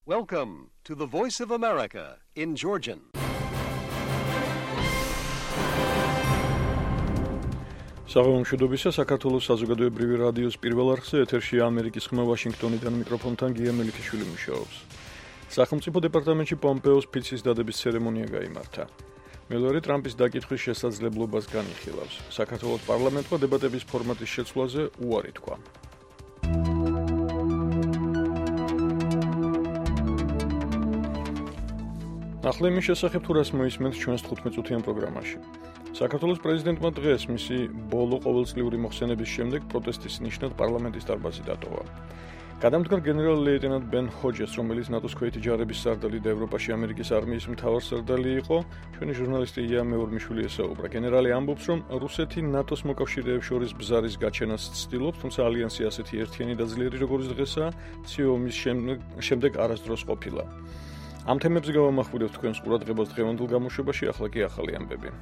Welcome to the Voice of America in Georgian. საღამომშვიდობისა საქართველოს საზოგადოებრივი რადიოს პირველ არხზე ეთერშია ამერიკის ხმა ვაშინგტონიდან მიკროფონთან გია მელიქიშვილი მუშაობს. სახელმწიფო დეპარტამენტში პომპეოს ფიცის დადების ცერემონია გაიმართა. მელორი ტრამპის დაკითხვის შესაძლებლობას განიხილავს. საქართველოს პარლამენტმა დებატების ფორმატის შეცვლაზე უარი თქვა. ახლა იმის შესახებ თუ რას მოისმენთ ჩვენს 15-წუთიან პროგრამაში. საქართველოს პრეზიდენტმა დღეს მისი ბოლო ყოველწლიური მოხსენების შემდეგ პროტესტის ნიშნად პარლამენტის დარბაზი დატოვა. გადამდგარ გენერალ-ლეიტენანტ ბენ ჰოჯეს, რომელიც ნატოს ქვეითი ჯარების სარდალი და ევროპაში ამერიკის არმიის მთავარსარდალი იყო, ჩვენი ჟურნალისტი ია მეორმიშვილი ესაუბრა. გენერალი ამბობს, რომ რუსეთი ნატოს მოკავშირეებს შორის ბზარის გაჩენას ცდილობს, თუმცა ალიანსი ასეთი ერთიანი და ძლიერი როგორც დღესაა, ცივი ომის შემდეგ არასდროს ყოფილა. ამ თემებზე გავამახვილებთ თქვენს ყურადღებას დღევანდელ გამოშვებაში, ახლა კი ახალი ამბები.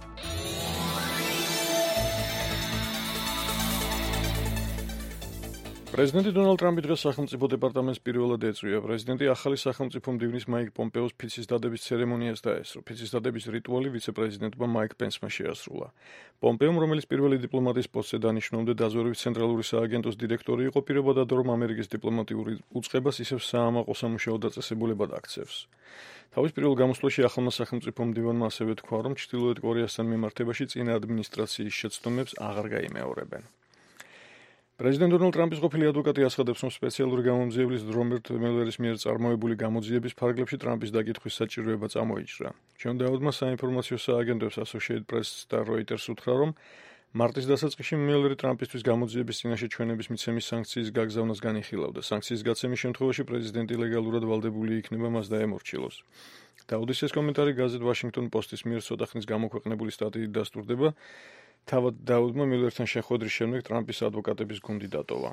პრეზიდენტი დონალდ ტრამპი დღეს სახელმწიფო დეპარტამენტს პირველად ეწვია. პრეზიდენტი ახალი სახელმწიფო მდივნის მაიკ პომპეოს ფიცის დადების ცერემონიას დაესწრო. ფიცის დადების რიტუალი ვიცე-პრეზიდენტმა მაიკ პენსმა შეასრულა. პომპეომ, რომელიც პირველი დიპლომატის პოსტზე დანიშნულდა, დაზვერვის ცენტრალური სააგენტოს დირექტორი იყო, პირობა დადო, რომ ამერიკის დიპლომატიური უწყებას ისევ საამაყო სამუშაო დაწესებულებად აქცევს. თავის პირველ გამოსვლაში ახალმა სახელმწიფო მდივანმა ასევე თქვა, რომ ჩრდილოეთ კორეასთან მიმართებაში წინა ადმინისტრაციის შეცდომებს აღარ გაიმეორებენ. პრეზიდენტ დონალდ ტრამპის ყოფილი ადვოკატი აცხადებს, რომ სპეციალური გამომძიებლის რობერტ მელერის მიერ წარმოებული გამოძიების ფარგლებში ტრამპის დაკითხვის საჭიროება წამოიჭრა. ჯონ დაუდმა საინფორმაციო სააგენტოებს Associated Press და Reuters უთხრა, რომ მარტის დასაწყისში მელერი ტრამპისთვის გამოძიების წინაშე ჩვენების მიცემის სანქციის გაგზავნას განიხილავდა. სანქციის გაცემის შემთხვევაში პრეზიდენტი ლეგალურად ვალდებული იქნება მას დაემორჩილოს. დაუდის ეს კომენტარი გაზეთ Washington Post-ის მიერ ცოტა ხნის გამოქვეყნებული სტატიით დასტურდება. თავად დაუდმა მილერთან შეხვედრის შემდეგ ტრამპის ადვოკატების გუნდი დატოვა.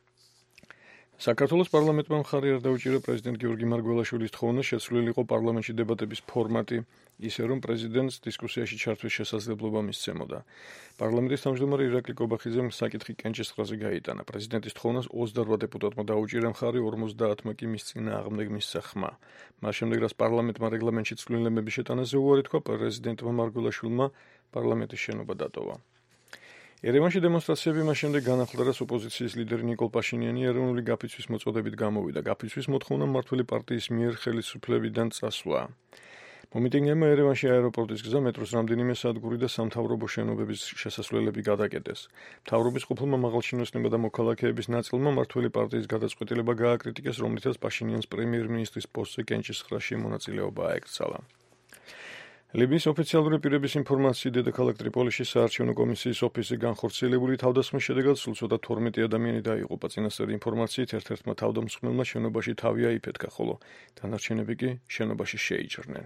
საქართველოს პარლამენტმა მხარი არ დაუჭირა პრეზიდენტ გიორგი მარგველაშვილის თხოვნას შეცვლილი იყო პარლამენტში დებატების ფორმატი, ისე რომ პრეზიდენტს დისკუსიაში ჩართვის შესაძლებლობა მისცემოდა. პარლამენტის თავმჯდომარე ირაკლი კობახიძემ საკითხი კენჭისყრაზე გაიტანა. პრეზიდენტის თხოვნას 28 დეპუტატმა დაუჭირა მხარი, 50-მა კი მის წინააღმდეგ მისცა ხმა. მას შემდეგ, რაც პარლამენტმა რეგლამენტში ცვლილებების შეტანაზე უარი თქვა, პრეზიდენტმა მარგველაშვილმა პარლამენტის შენობა დატოვა. ერევანში დემონსტრაციები მას შემდეგ განახლდა, რაც ოპოზიციის ლიდერი ნიკოლ პაშინიანი ეროვნული გაფიცვის მოწოდებით გამოვიდა. გაფიცვის მოთხოვნა მმართველი პარტიის მიერ ხელისუფლებიდან წასვლა. მომიტინგეებმა ერევანში აეროპორტის გზა, მეტროს რამდენიმე სადგური და სამთავრობო შენობების შესასვლელები გადაკეტეს. მთავრობის ყოფილმა მაღალჩინოსნებმა და მოქალაქეების ნაწილმა მმართველი პარტიის გადაწყვეტილება გააკრიტიკეს, რომლითაც პაშინიანს პრემიერ-მინისტრის პოსტზე კენჭისყრაში მონაწილეობა აეკრძალა. ლიბიის ოფიციალური პირების ინფორმაციით, დედაქალაქ ტრიპოლიში საარჩევნო კომისიის ოფისი განხორციელებული თავდასხმის შედეგად სულ ცოტა 12 ადამიანი დაიღუპა. წინასწარი ინფორმაციით, ერთ-ერთმა თავდამსხმელმა შენობაში თავი აიფეთქა, ხოლო დანარჩენები კი შენობაში შეიჭრნენ.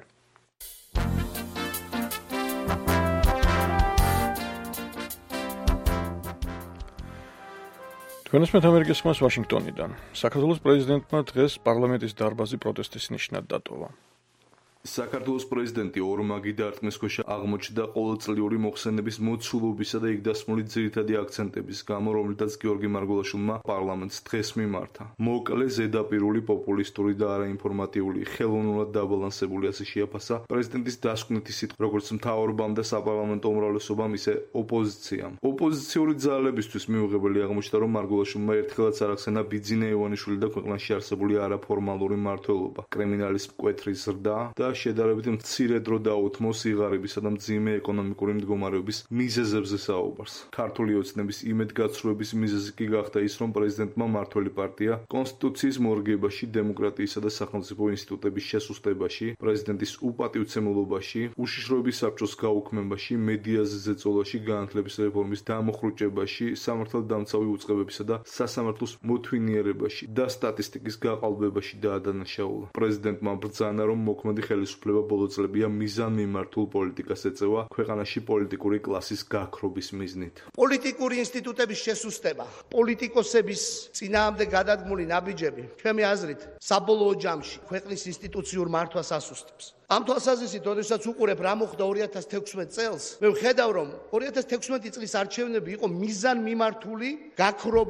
თქვენ ესმენთ ამერიკის ხმას ვაშინგტონიდან. საქართველოს პრეზიდენტმა დღეს პარლამენტის დარბაზი პროტესტის ნიშნად დატოვა. საქართველოს პრეზიდენტი ორმაგი დარტყმისქვეშა აღმოჩნდა ყოველწლიური მოხსენების მოცულობისა და იქ დასმული ძირითადი აქცენტების გამო, რომლითაც გიორგი მარგველაშვილმა პარლამენტს დღეს მიმართა. მოკლე, ზედაპირული, პოპულისტური და არაინფორმატიული, ხელოვნურად დაბალანსებული ასე შეაფასა პრეზიდენტის დასკვნითი სიტყვა, როგორც მთავრობამ და საპარლამენტო უმრავლესობამ, ისე ოპოზიციამ. ოპოზიციური ძალებისთვის მიუღებელი აღმოჩნდა, რომ მარგველაშვილმა ერთხელაც არ ახსენა ბიძინა ივანიშვილი და ქვეყანაში არსებული არაფორმალური მმართველობა, კრიმინალის მკვეთრი ზრდა და შედარებით მცირე დრო დაუთმო სიღარიბისა და მძიმე ეკონომიკური მდგომარეობის მიზეზებზე საუბარს. ქართული ოცნების იმედგაცრუების მიზეზი კი გახდა ის, რომ პრეზიდენტმა მმართველი პარტია კონსტიტუციის მორგებაში, დემოკრატიისა და სახელმწიფო ინსტიტუტების შესუსტებაში, პრეზიდენტის უპატივცემულობაში, უშიშროების საბჭოს გაუქმებაში, მედიაზე ზეწოლაში, განათლების რეფორმის დამოხრუჭებაში, სამართალდამცავი უწყებებისა და სასამართლოს მოთვინიერებაში და სტატისტიკის გაყალბებაში დაადანაშაულა. პრეზიდენტმა ბრძანა, რომ მოქმედი ხელისუფლება ბოლო წლებია მიზანმიმართულ პოლიტიკას ეწევა ქვეყანაში პოლიტიკური კლასის გაქრობის მიზნით. პოლიტიკური ინსტიტუტების შესუსტება, პოლიტიკოსების წინააღმდეგ გადადგმული ნაბიჯები, ჩემი აზრით, საბოლოო ჯამში ქვეყნის ინსტიტუციურ მართვას ასუსტებს. ამ თვალსაზრისით, როდესაც უყურებ რა მოხდა 2016 წელს, მე ვხედავ, რომ 2016 წლის არჩევნები იყო მიზანმიმართული გაქრობა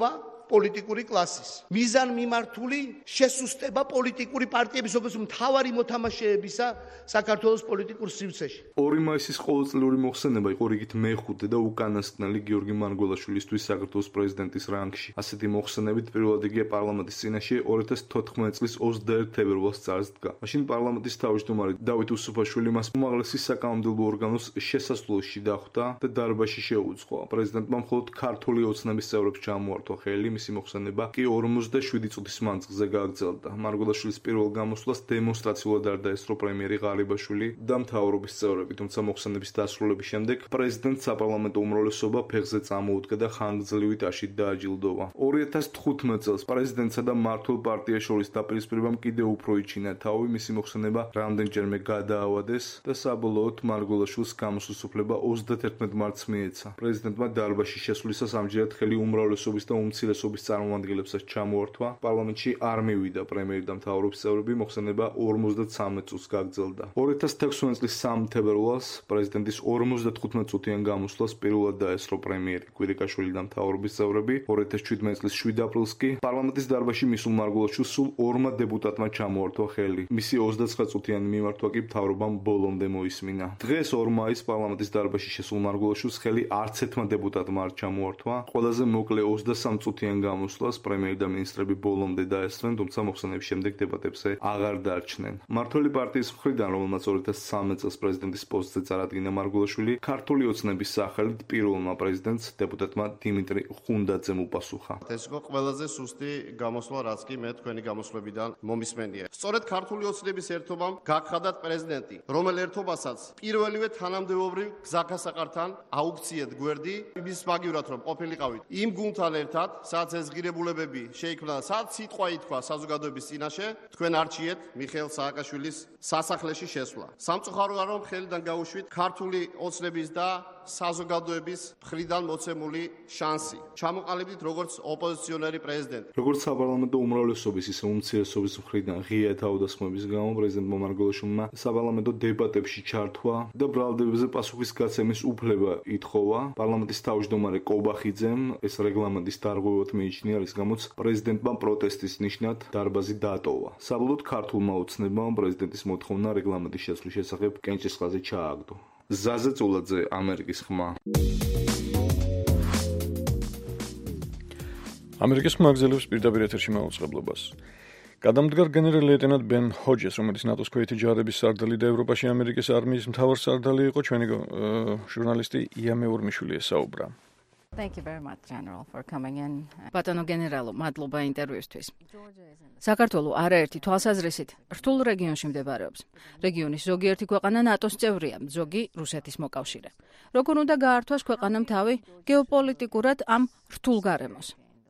პოლიტიკური კლასის. მიზანმიმართული შესუსტება პოლიტიკური პარტიების όπως მთავარი მოთამაშეებისა საქართველოს პოლიტიკურ სივრცეში. 2 მაისის ყოველწლიური მოხსენება იყო რიგით მეხუთე და უკანასკნელი გიორგი მარგველაშვილისთვის საქართველოს პრეზიდენტის რანგში. ასეთი მოხსენებით პირველად იგი პარლამენტის წინაშე 2014 წლის 21 თებერვალს წარსდგა. მაშინ პარლამენტის თავმჯდომარე დავით უსუფაშვილი მას უმაღლესი საკანონმდებლო ორგანოს შესასვლელში დახვდა და დარბაზში შეუწყო. პრეზიდენტმა მხოლოდ ქართული ოცნების წევრებს ჩამოართვა ხელი, მისი მოხსენება კი 47 წუთის მანძილზე გააგრძელდა. მარგველაშვილის პირველ გამოსვლას დემონსტრაციულად არ დაესწრო პრემიერი ღარიბაშვილი და მთავრობის წევრები, თუმცა მოხსენების დასრულების შემდეგ პრეზიდენტს საპარლამენტო უმრავლესობა ფეხზე წამოუდგა და ხანგრძლივი ტაშით დააჯილდოვა. 2015 წელს პრეზიდენტსა და მმართველ პარტიას შორის დაპირისპირებამ კიდევ უფრო იჩინა თავი, მისი მოხსენება რამდენჯერმე გადაავადეს და საბოლოოდ მარგველაშვილს გამოსვლის უფლება 31 მარტს მიეცა. პრეზიდენტმა დარბაზში შესვლისას ამჯერად ხელი უმრავლესობის და უმცირესობის წარმომადგენლებსაც ჩამოართვა. პარლამენტში არ მივიდა პრემიერი და მთავრობის წევრები, მოხსენება 53 წუთს გაგრძელდა. 2016 წლის 3 თებერვალს პრეზიდენტის 55 წუთიან გამოსვლას პირველად დაესწრო პრემიერი კვირიკაშვილი და მთავრობის წევრები. 2017 წლის 7 აპრილს კი პარლამენტის დარბაზში მისულ მარგველაშვილს სულ 2 დეპუტატმა ჩამოართვა ხელი. მისი 29 წუთიანი მიმართვა კი მთავრობამ ბოლომდე მოისმინა. დღეს 2 მაისს პარლამენტის დარბაზში შესულ მარგველაშვილს ხელი არც ერთმა დეპუტატმა არ ჩამოართვა. ყველაზე მოკლე 23 წუთიან გამოსვლას პრემიერი და მინისტრები ბოლომდე დაესწრნენ, თუმცა მოხსენების შემდეგ დებატებზე აღარ დარჩნენ. მმართველი პარტიის მხრიდან, რომელმაც 2013 წელს პრეზიდენტის პოსტზე წარადგინა მარგველაშვილი, ქართული ოცნების სახელით პირველმა პრეზიდენტს დეპუტატმა დიმიტრი ხუნდაძემ უპასუხა. ეს იყო ყველაზე სუსტი გამოსვლა, რაც კი მე თქვენი გამოსვლებიდან მომისმენია. სწორედ ქართული ოცნების ერთობამ გაგხადათ პრეზიდენტი, რომელ ერთობასაც პირველივე თანამდებობრივ გზაგასაყართან აუქციეთ გვერდი, იმის მაგივრად რომ ყოფილიყავით იმ გუნდთან ერთად, სადაც ეს ღირებულებები შეიქმნა, სადაც სიტყვა ითქვა საზოგადოების წინაშე, თქვენ არჩიეთ მიხეილ სააკაშვილის სასახლეში შესვლა. სამწუხაროა რომ ხელიდან გაუშვით ქართული ოცნების და საზოგადოების მხრიდან მოცემული შანსი. ჩამოყალიბდით როგორც ოპოზიციონერი პრეზიდენტი. როგორც საპარლამენტო უმრავლესობის, ისე უმცირესობის მხრიდან ღია თავდასხმების გამო პრეზიდენტმა მარგველაშვილმა საპარლამენტო დებატებში ჩართვა და ბრალდებებზე პასუხის გაცემის უფლება ითხოვა. პარლამენტის თავმჯდომარე კობახიძემ ეს რეგლამენტის დარღვევად მიიჩნია, რის გამოც პრეზიდენტმა პროტესტის ნიშნად დარბაზი დატოვა. საბოლოოდ ქართულმა ოცნებამ პრეზიდენტის მოთხოვნა რეგლამენტის შეცვლის შესახებ კენჭისყრაზე ჩააგდო. ზაზე წულაძე, ამერიკის ხმა. ამერიკის ხმა აგზელებს პირდაპირ ეთერში მაუწყებლობას. გადამდგარ გენერალ-ლეიტენანტ ბენ ჰოჯეს, რომელიც ნატოს ქვეითი ჯარების სარდალი და ევროპაში ამერიკის არმიის მთავარსარდალი იყო, ჩვენი ჟურნალისტი ია მეურმიშვილი ესაუბრა. Thank you very much, General, for coming in. Ბატონო გენერალო, მადლობა ინტერვიუსთვის. საქართველო არაერთი თვალსაზრისით რთულ რეგიონში მდებარეობს. რეგიონის ზოგიერთი ქვეყანა ნატოს წევრია, ზოგი რუსეთის მოკავშირე. როგორ უნდა გაართვას ქვეყანამ თავი გეოპოლიტიკურად ამ რთულ გარემოს?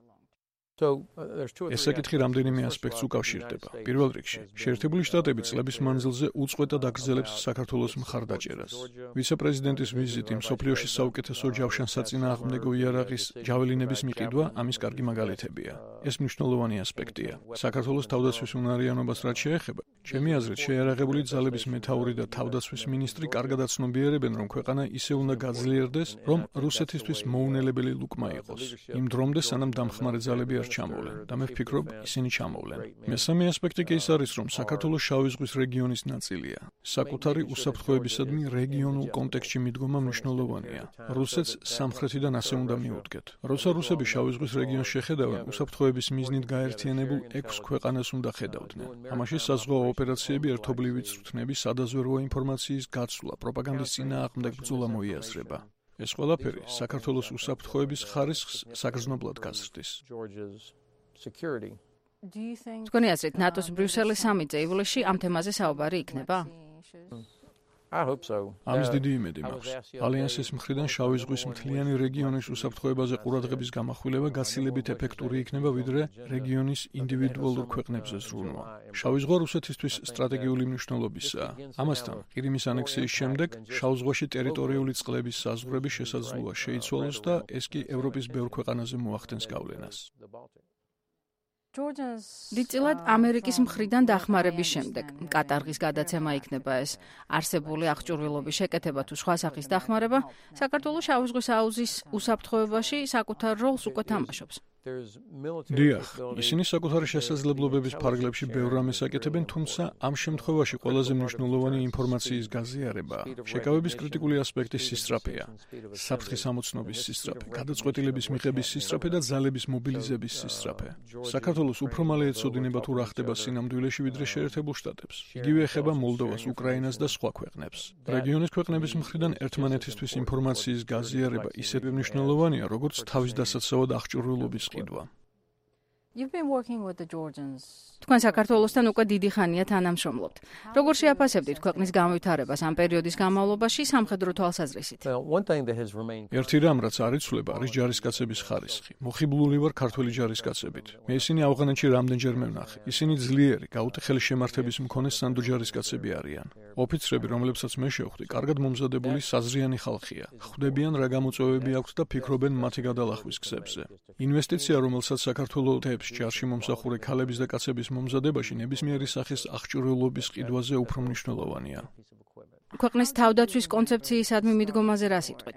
ეს საკითხი რამდენიმე ასპექტს უკავშირდება. პირველ რიგში, შეერთებული შტატები წლების მანძილზე უწყვეტად აგრძელებს საქართველოს მხარდაჭერას. ვიცე-პრეზიდენტის ვიზიტი მსოფლიოში საუკეთესო ჯავშანსაწინააღმდეგო იარაღის ჯაველინების მიყიდვა ამის კარგი მაგალითებია. ეს მნიშვნელოვანი ასპექტია. საქართველოს თავდაცვის უნარიანობას რაც შეეხება, ჩემი აზრით, შეიარაღებული ძალების მეთაური და თავდაცვის მინისტრი კარგად აცნობიერებენ, რომ ქვეყანა ისე უნდა გაძლიერდეს, რომ რუსეთისთვის მოუნელებელი ლუკმა იყოს. იმ დრომდე სანამ დამხმარე ძალები არ ჩამოვლენ და მე ვფიქრობ, ისინი ჩამოვლენ. მესამე ასპექტი კი ის არის, რომ საქართველოს შავი ზღვის რეგიონის ნაწილია. საკუთარი უსაფრთხოებისადმი რეგიონულ კონტექსტში მიდგომა მნიშვნელოვანია. რუსეთს სამხრეთიდან ასე უნდა მიუდგეთ. როცა რუსები შავი ზღვის რეგიონს შეხედავენ, უსაფრთხოების მიზნით გაერთიანებულ 6 ქვეყანას უნდა ხედავდნენ. ამაში საზღვაო ოპერაციები, ერთობლივი წვრთნები, სადაზვერვო ინფორმაციის გაცვლა, პროპაგანდის წინააღმდეგ ბრძოლა მოიაზრება. ეს ყველაფერი საქართველოს უსაფრთხოების ხარისხს საგრძნობლად გაზრდის. თქვენი აზრით, ნატოს ბრიუსელის სამიტზე ივლისში ამ თემაზე საუბარი იქნება? ამის დიდი იმედი მაქვს. ალიანსის მხრიდან შავი ზღვის მთლიანი რეგიონის უსაფრთხოებაზე ყურადღების გამახვილება გაცილებით ეფექტური იქნება, ვიდრე რეგიონის ინდივიდუალურ ქვეყნებზე ზრუნვა. შავი ზღვა რუსეთისთვის სტრატეგიული მნიშვნელობისაა. ამასთან, ყირიმის ანექსიის შემდეგ შავ ზღვაში ტერიტორიული წყლების საზღვრების შესაძლოა შეიცვალოს და ეს კი ევროპის ბევრ ქვეყანაზე მოახდენს გავლენას. დიდწილად ამერიკის მხრიდან დახმარების შემდეგ კატარღის გადაცემა იქნება ეს. არსებული აღჭურვილობის შეკეთება თუ სხვა სახის დახმარება საქართველოს შავი ზღვის აუზის უსაფრთხოებაში საკუთარ როლს უკვე თამაშობს. დიახ, ისინი საკუთარი შესაძლებლობების ფარგლებში ბევრ რამეს აკეთებენ, თუმცა ამ შემთხვევაში ყველაზე მნიშვნელოვანი ინფორმაციის გაზიარება, შეკავების კრიტიკული ასპექტის სისწრაფეა, საფრთხის ამოცნობის სისწრაფე, გადაწყვეტილების მიღების სისწრაფე და ძალების მობილიზების სისწრაფე. საქართველოს უფრო მალე ეცოდინება თუ რა ხდება სინამდვილეში ვიდრე შეერთებულ შტატებს. იგივე ეხება მოლდოვას, უკრაინას და სხვა ქვეყნებს. რეგიონის ქვეყნების მხრიდან ერთმანეთისთვის ინფორმაციის გაზიარება ისეთ მნიშვნელოვანია, როგორც თავის დასაცავად აღჭურვილობის ყიდვა. თქვენ საქართველოსთან უკვე დიდი ხანია თანამშრომლობთ. როგორ შეაფასებდით ქვეყნის განვითარებას ამ პერიოდის განმავლობაში სამხედრო თვალსაზრისით? ერთი რამ, რაც არ იცვლება, არის ჯარისკაცების ხარისხი. მოხიბლული ვარ ქართველი ჯარისკაცებით. მე ისინი ავღანეთში რამდენჯერმე ვნახე. ისინი ძლიერი, გაუტეხელი შემართების მქონე სანდო ჯარისკაცები არიან. ოფიცრები, რომლებსაც მე შევხვდი, კარგად მომზადებული საზრიანი ხალხია. ხვდებიან რა გამოწვევები აქვთ და ფიქრობენ მათი გადალახვის გზებზე. ინვესტიცია, რომელსაც საქართველოს ჯარში მომსახურე ქალების და კაცების მომზადებაში ნებისმიერი სახის აღჭურვილობის ყიდვაზე უფრო მნიშვნელოვანია. ქვეყნის თავდაცვის კონცეფციისადმი მიდგომაზე რა სიტყვით?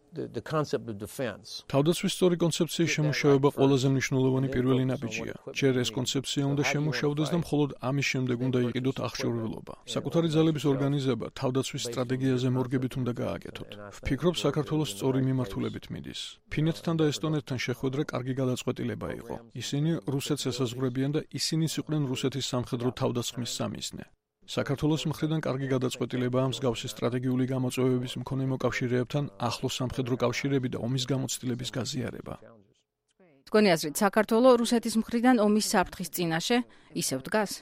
თავდაცვის სწორი კონცეფციის შემუშავება ყველაზე მნიშვნელოვანი პირველი ნაბიჯია. ჯერ ეს კონცეფცია უნდა შემუშავდეს და მხოლოდ ამის შემდეგ უნდა იყიდოთ აღჭურვილობა. საკუთარი ძალების ორგანიზება თავდაცვის სტრატეგიაზე მორგებით უნდა გააკეთოთ. ვფიქრობ, საქართველოს სწორი მიმართულებით მიდის. ფინეთთან და ესტონეთთან შეხვედრა კარგი გადაწყვეტილება იყო. ისინი რუსეთს ესაზღვრებიან და ისინიც იყვნენ რუსეთის სამხედრო თავდასხმის სამიზნე. საქართველოს მხრიდან კარგი გადაწყვეტილებაა მსგავსი სტრატეგიული გამოწვევების მქონე მოკავშირეებთან ახლო სამხედრო კავშირები და ომის გამოცდილების გაზიარება. თქვენი აზრით, საქართველოს რუსეთის მხრიდან ომის საფრთხის წინაშე ისევ დგას?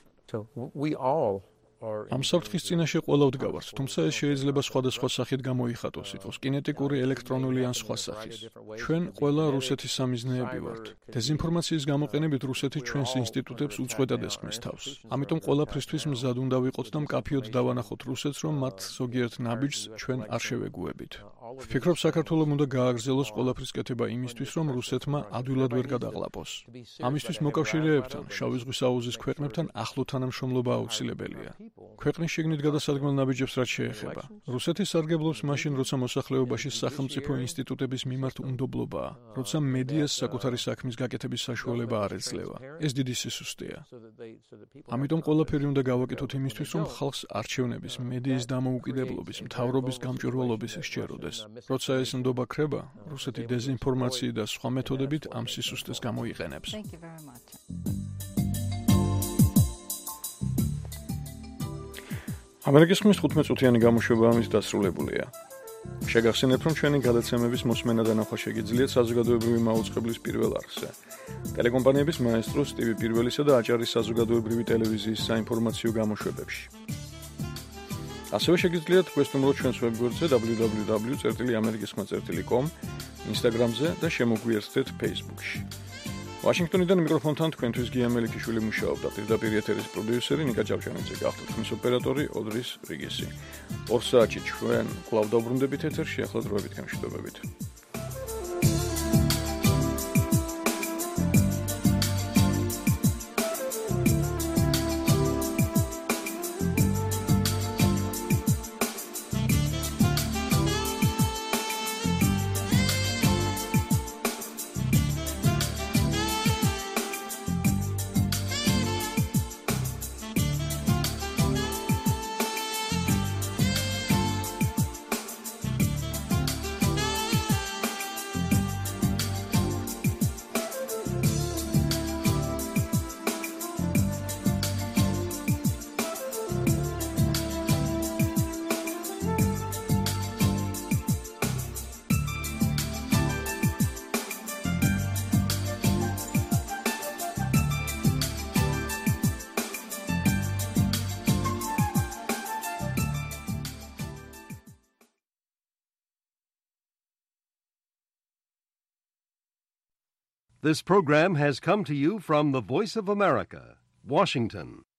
ამ საფრთხის წინაშე ყველა ვდგავართ, თუმცა ეს შეიძლება სხვადასხვა სახით გამოიხატოს, იყოს კინეტიკური, ელექტრონული ან სხვა სახის. ჩვენ ყველა რუსეთის სამიზნეები ვართ. დეზინფორმაციის გამოყენებით რუსეთი ჩვენს ინსტიტუტებს უწყვეტად ესხმის თავს. ამიტომ ყველაფრისთვის მზად უნდა ვიყოთ და მკაფიოდ დავანახოთ რუსეთს, რომ მათ ზოგიერთ ნაბიჯს ჩვენ არ შევეგუებით. ვფიქრობ, საქართველოს უნდა გააგრძელოს ყველაფრის კეთება იმისთვის, რომ რუსეთმა ადვილად ვერ გადაყლაპოს. ამისთვის მოკავშირეებთან, შავი ზღვის აუზის ქვეყნებთან ახლო თანამშრომლობა აუცილებელია. ქვეყნის შიგნით გადასადგმელ ნაბიჯებს რაც შეეხება. რუსეთი სარგებლობს მაშინ, როცა მოსახლეობაში სახელმწიფო ინსტიტუტების მიმართ უნდობლობაა, როცა მედიას საკუთარი საქმის გაკეთების საშუალება არ ეძლევა. ეს დიდი სისუსტეა. ამიტომ ყველაფერი უნდა გავაკეთოთ იმისთვის, რომ ხალხს არჩევნების, მედიის დამოუკიდებლობის, მთავრობის გამჭვირვალობის სჯეროდეს. როცა ეს ნდობა ქრება, რუსეთი დეზინფორმაციით და სხვა მეთოდებით ამ სისუსტეს გამოიყენებს. ამერიკის ხმის 15-წუთიანი გამოშვება ამის დასრულებულია. შეგახსენებთ, რომ ჩვენი გადაცემების მოსმენა და ნახვა შეგიძლიათ საზოგადოებრივი მაუწყებლის პირველ არხზე. ტელეკომპანიების მაესტრო სტივი პირველისა და აჭარის საზოგადოებრივი ტელევიზიის საინფორმაციო გამოშვებებში. ასევე შეგიძლიათ გვესტუმროთ ჩვენს ვებგვერდზე www.amerikiskhma.com, Instagram-ზე და შემოგვიერთდეთ Facebook-ში. ვაშინგტონიდან მიკროფონთან თქვენთვის გია მელიქიშვილი მუშაობდა. პირდაპირ ეთერის პროდიუსერი ნიკა ჭავჭანიძე გახდა. ხმის ოპერატორი ოდრის რიგისი. 2 საათში ჩვენ კვლავ დავბრუნდებით ეთერში, ახლა დროებით გამშვიდობებით. This program has come to you from the Voice of America, Washington.